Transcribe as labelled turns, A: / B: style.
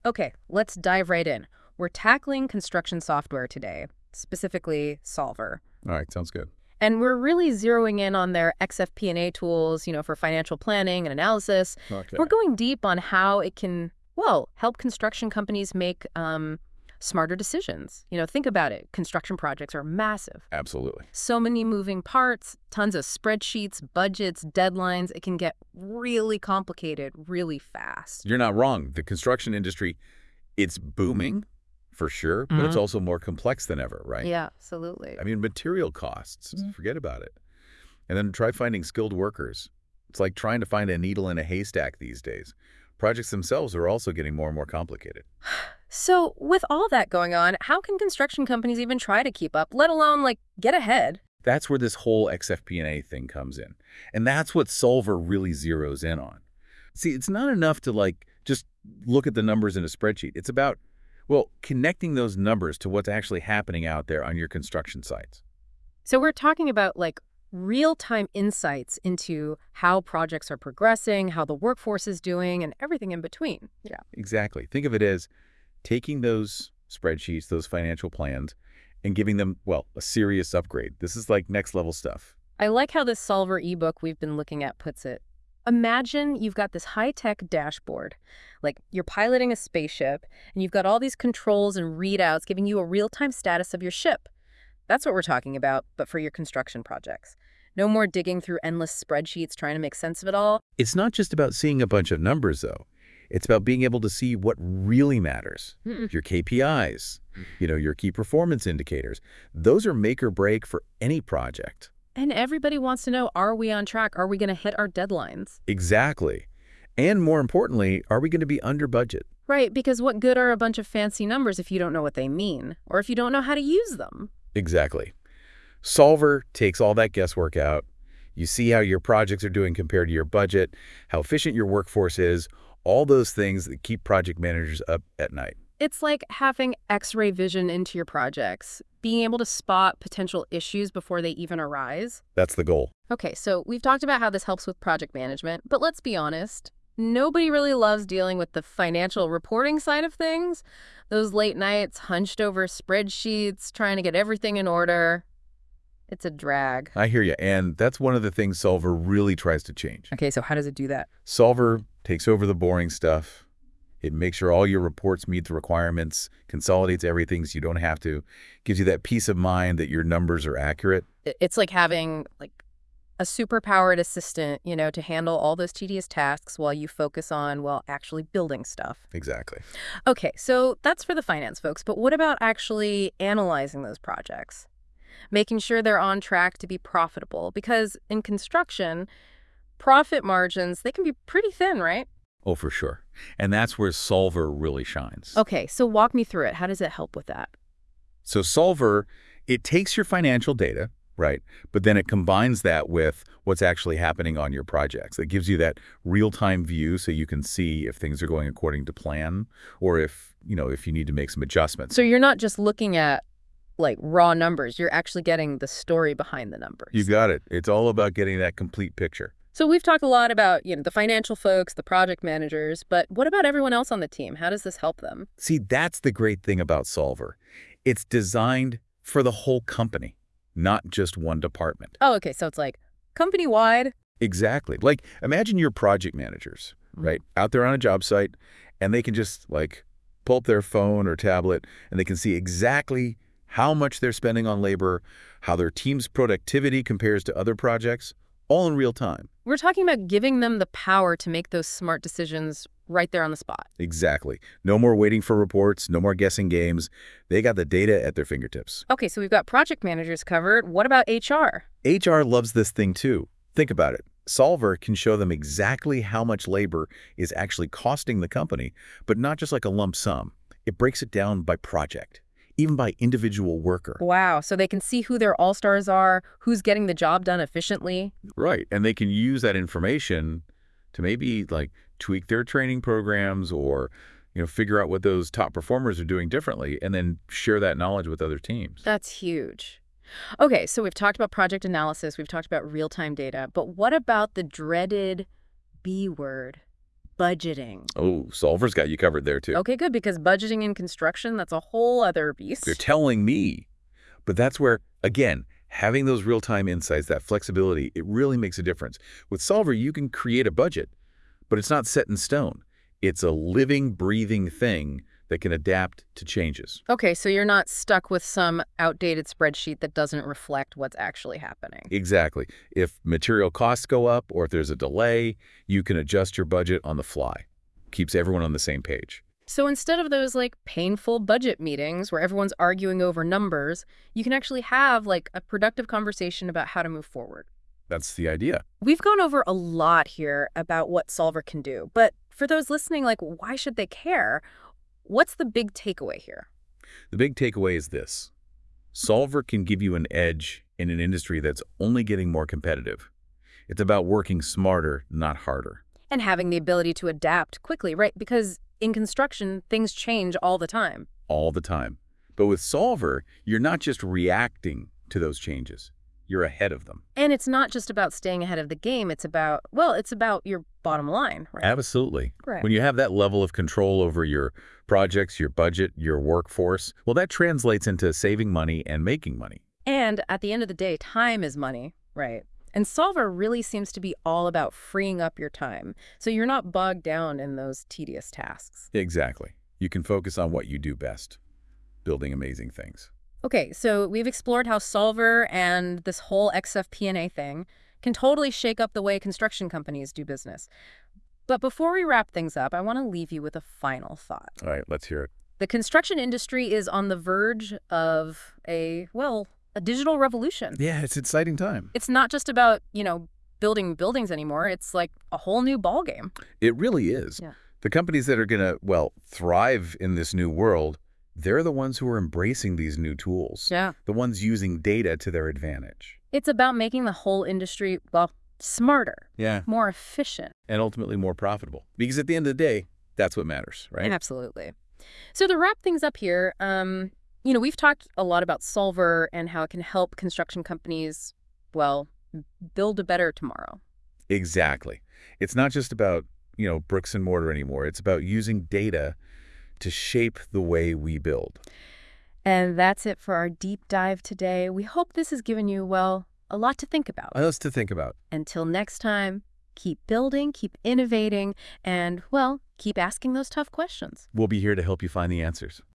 A: Okay, let's dive right in. We're tackling construction software today, specifically Solver.
B: All right, sounds good.
A: And we're really zeroing in on their XFP&A tools, for financial planning and analysis.
B: Okay.
A: We're going deep on how it can, well, help construction companies make smarter decisions. Think about it. Construction projects are massive.
B: Absolutely.
A: So many moving parts, tons of spreadsheets, budgets, deadlines. It can get really complicated really fast.
B: You're not wrong. The construction industry, it's booming for sure, but it's also more complex than ever, right?
A: Yeah, absolutely.
B: I mean, material costs, forget about it. And then try finding skilled workers. It's like trying to find a needle in a haystack these days. Projects themselves are also getting more and more complicated.
A: So, with all that going on, how can construction companies even try to keep up, let alone, get ahead?
B: That's where this whole XFP&A thing comes in. And that's what Solver really zeroes in on. See, it's not enough to, just look at the numbers in a spreadsheet. It's about, well, connecting those numbers to what's actually happening out there on your construction sites.
A: So, we're talking about, real-time insights into how projects are progressing, how the workforce is doing, and everything in between. Yeah.
B: Exactly. Think of it as taking those spreadsheets, those financial plans, and giving them, well, a serious upgrade. This is like next level stuff.
A: I like how this Solver ebook we've been looking at puts it. Imagine you've got this high-tech dashboard, like you're piloting a spaceship, and you've got all these controls and readouts giving you a real-time status of your ship. That's what we're talking about, but for your construction projects. No more digging through endless spreadsheets trying to make sense of it all.
B: It's not just about seeing a bunch of numbers, though. It's about being able to see what really matters. Your KPIs, your key performance indicators. Those are make or break for any project.
A: And everybody wants to know, are we on track? Are we going to hit our deadlines?
B: Exactly. And more importantly, are we going to be under budget?
A: Right, because what good are a bunch of fancy numbers if you don't know what they mean, or if you don't know how to use them?
B: Exactly. Solver takes all that guesswork out. You see how your projects are doing compared to your budget, how efficient your workforce is, all those things that keep project managers up at night.
A: It's like having X-ray vision into your projects, being able to spot potential issues before they even arise.
B: That's the goal.
A: Okay, so we've talked about how this helps with project management, but let's be honest. Nobody really loves dealing with the financial reporting side of things. Those late nights hunched over spreadsheets, trying to get everything in order. It's a drag.
B: I hear you, and that's one of the things Solver really tries to change.
A: Okay, so how does it do that?
B: Solver takes over the boring stuff. It makes sure all your reports meet the requirements, consolidates everything so you don't have to, gives you that peace of mind that your numbers are accurate.
A: It's like having a superpowered assistant, to handle all those tedious tasks while you focus on, well, actually building stuff.
B: Exactly.
A: Okay, so that's for the finance folks, but what about actually analyzing those projects? Making sure they're on track to be profitable, because in construction, profit margins, they can be pretty thin, right?
B: Oh, for sure. And that's where Solver really shines.
A: Okay, so walk me through it. How does it help with that?
B: So Solver, it takes your financial data, right? But then it combines that with what's actually happening on your projects. It gives you that real-time view so you can see if things are going according to plan or if you need to make some adjustments.
A: So you're not just looking at raw numbers, you're actually getting the story behind the numbers.
B: You got it. It's all about getting that complete picture.
A: So we've talked a lot about, the financial folks, the project managers, but what about everyone else on the team? How does this help them?
B: See, that's the great thing about Solver. It's designed for the whole company, not just one department.
A: Oh, okay, so it's company-wide.
B: Exactly. Imagine your project managers, right, out there on a job site, and they can just, pull up their phone or tablet, and they can see exactly how much they're spending on labor, how their team's productivity compares to other projects, all in real time.
A: We're talking about giving them the power to make those smart decisions right there on the spot.
B: Exactly. No more waiting for reports, no more guessing games. They got the data at their fingertips.
A: Okay, so we've got project managers covered. What about HR?
B: HR loves this thing too. Think about it. Solver can show them exactly how much labor is actually costing the company, but not just like a lump sum. It breaks it down by project, even by individual worker.
A: Wow, so they can see who their all-stars are, who's getting the job done efficiently.
B: Right, and they can use that information to maybe tweak their training programs or figure out what those top performers are doing differently and then share that knowledge with other teams.
A: That's huge. Okay, so we've talked about project analysis, we've talked about real-time data, but what about the dreaded B word, budgeting.
B: Oh, Solver's got you covered there, too.
A: Okay, good, because budgeting in construction, that's a whole other beast.
B: They're telling me. But that's where, again, having those real-time insights, that flexibility, it really makes a difference. With Solver, you can create a budget, but it's not set in stone. It's a living, breathing thing that can adapt to changes.
A: Okay, so you're not stuck with some outdated spreadsheet that doesn't reflect what's actually happening.
B: Exactly. If material costs go up or if there's a delay, you can adjust your budget on the fly. Keeps everyone on the same page.
A: So instead of those painful budget meetings where everyone's arguing over numbers, you can actually have a productive conversation about how to move forward.
B: That's the idea.
A: We've gone over a lot here about what Solver can do, but for those listening, why should they care? What's the big takeaway here?
B: The big takeaway is this. Solver can give you an edge in an industry that's only getting more competitive. It's about working smarter, not harder.
A: And having the ability to adapt quickly, right? Because in construction, things change all the time.
B: All the time. But with Solver, you're not just reacting to those changes. You're ahead of them.
A: And it's not just about staying ahead of the game. It's about your bottom line, right?
B: Absolutely.
A: Right.
B: When you have that level of control over your projects, your budget, your workforce, well, that translates into saving money and making money.
A: And at the end of the day, time is money, right? And Solver really seems to be all about freeing up your time, so you're not bogged down in those tedious tasks.
B: Exactly. You can focus on what you do best, building amazing things.
A: Okay, so we've explored how Solver and this whole XFP&A thing can totally shake up the way construction companies do business. But before we wrap things up, I want to leave you with a final thought.
B: All right, let's hear it.
A: The construction industry is on the verge of a digital revolution.
B: Yeah, it's an exciting time.
A: It's not just about, building buildings anymore. It's like a whole new ballgame.
B: It really is.
A: Yeah.
B: The companies that are going to, thrive in this new world, they're the ones who are embracing these new tools.
A: Yeah.
B: The ones using data to their advantage.
A: It's about making the whole industry, smarter,
B: Yeah.
A: more efficient.
B: And ultimately more profitable. Because at the end of the day, that's what matters, right?
A: Absolutely. So to wrap things up here, we've talked a lot about Solver and how it can help construction companies, build a better tomorrow.
B: Exactly. It's not just about, bricks and mortar anymore. It's about using data to shape the way we build.
A: And that's it for our deep dive today. We hope this has given you, a lot to think about.
B: Lots to think about.
A: Until next time, keep building, keep innovating, and, keep asking those tough questions.
B: We'll be here to help you find the answers.